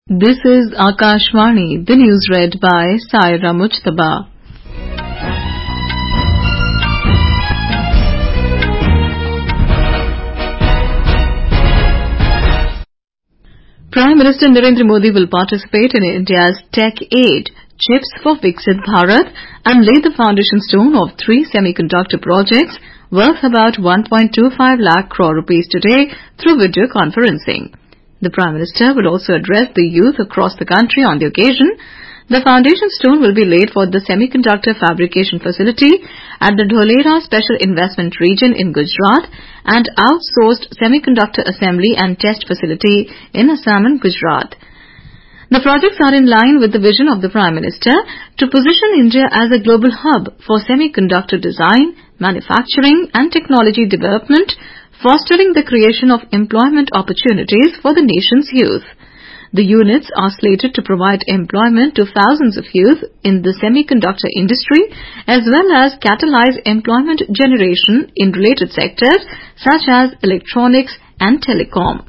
This is Akashvani, the news read by Saira Mujtaba. Prime Minister Narendra Modi will participate in India's Tech Aid, Chips for Viksit Bharat, and lay the foundation stone of 3 semiconductor projects worth about 1.25 lakh crore rupees today through video conferencing. The Prime Minister will also address the youth across the country on the occasion. The foundation stone will be laid for the semiconductor fabrication facility at the Dholera Special Investment Region in Gujarat and outsourced semiconductor assembly and test facility in Assam and Gujarat. The projects are in line with the vision of the Prime Minister to position India as a global hub for semiconductor design, manufacturing and technology development, fostering the creation of employment opportunities for the nation's youth. The units are slated to provide employment to thousands of youth in the semiconductor industry as well as catalyze employment generation in related sectors such as electronics and telecom.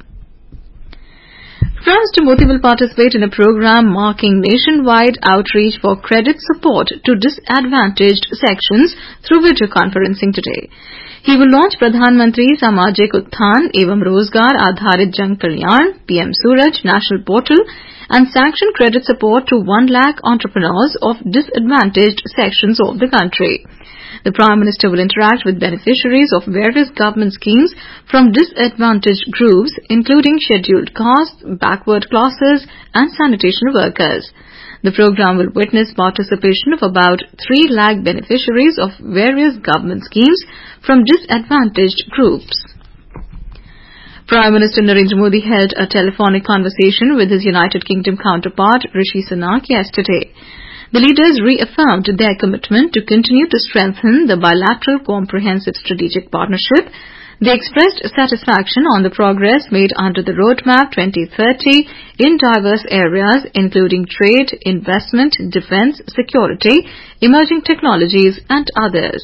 Prime Minister Modi will participate in a program marking nationwide outreach for credit support to disadvantaged sections through video conferencing today. He will launch Pradhan Mantri Samajik Utthan Evam Rozgar Adharit Jan Kalyan PM Suraj National Portal and sanction credit support to 1 lakh entrepreneurs of disadvantaged sections of the country. The Prime Minister will interact with beneficiaries of various government schemes from disadvantaged groups including scheduled castes, backward classes and sanitation workers. The program will witness participation of about 3 lakh beneficiaries of various government schemes from disadvantaged groups. Prime Minister Narendra Modi held a telephonic conversation with his United Kingdom counterpart Rishi Sunak yesterday. The leaders reaffirmed their commitment to continue to strengthen the bilateral comprehensive strategic partnership. They expressed satisfaction on the progress made under the Roadmap 2030 in diverse areas including trade, investment, defence, security, emerging technologies and others.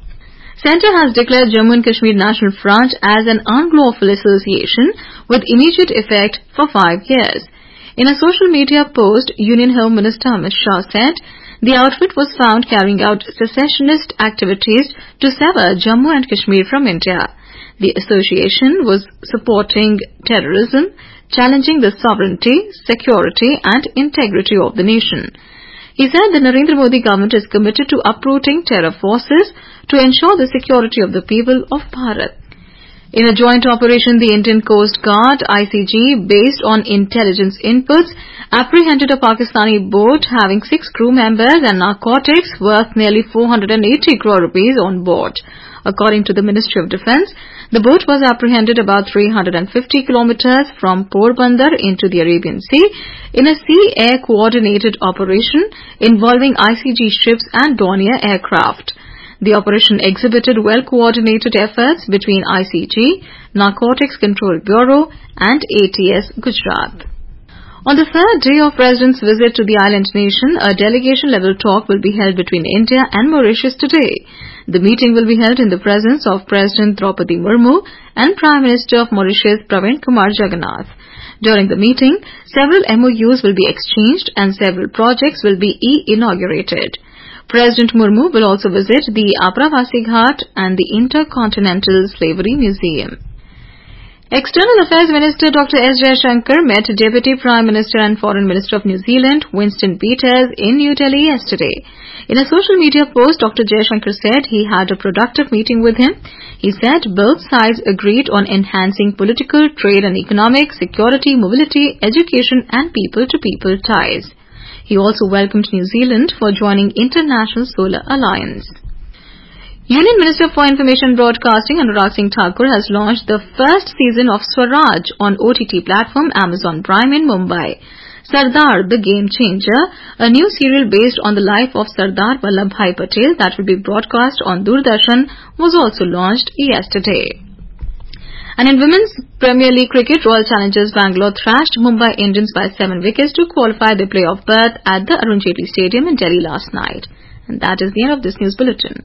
Centre has declared Jammu and Kashmir National Front as an unlawful association with immediate effect for 5 years. In a social media post, Union Home Minister Amit Shah said the outfit was found carrying out secessionist activities to sever Jammu and Kashmir from India. The association was supporting terrorism, challenging the sovereignty, security and integrity of the nation. He said the Narendra Modi government is committed to uprooting terror forces to ensure the security of the people of Bharat. In a joint operation, the Indian Coast Guard ICG, based on intelligence inputs, apprehended a Pakistani boat having 6 crew members and narcotics worth nearly 480 crore rupees on board. According to the Ministry of Defence, the boat was apprehended about 350 kilometers from Porbandar into the Arabian Sea in a sea-air coordinated operation involving ICG ships and Dornier aircraft. The operation exhibited well-coordinated efforts between ICG, Narcotics Control Bureau and ATS Gujarat. On the third day of President's visit to the island nation, a delegation-level talk will be held between India and Mauritius today. The meeting will be held in the presence of President Draupadi Murmu and Prime Minister of Mauritius Pravin Kumar Jagannath. During the meeting, several MOUs will be exchanged and several projects will be inaugurated. President Murmu will also visit the Apravasi Ghat and the Intercontinental Slavery Museum. External Affairs Minister Dr. S. Jaishankar met Deputy Prime Minister and Foreign Minister of New Zealand Winston Peters in New Delhi yesterday. In a social media post, Dr. Jaishankar said he had a productive meeting with him. He said both sides agreed on enhancing political, trade and economic, security, mobility, education and people-to-people ties. He also welcomed New Zealand for joining International Solar Alliance. Union Minister for Information and Broadcasting Anurag Singh Thakur has launched the first season of Swaraj on OTT platform Amazon Prime in Mumbai. Sardar, the Game Changer, a new serial based on the life of Sardar Vallabhbhai Patel that will be broadcast on Doordarshan, was also launched yesterday. And in Women's Premier League cricket, Royal Challengers Bangalore thrashed Mumbai Indians by 7 wickets to qualify their playoff berth at the Arun Jaitley Stadium in Delhi last night. And that is the end of this news bulletin.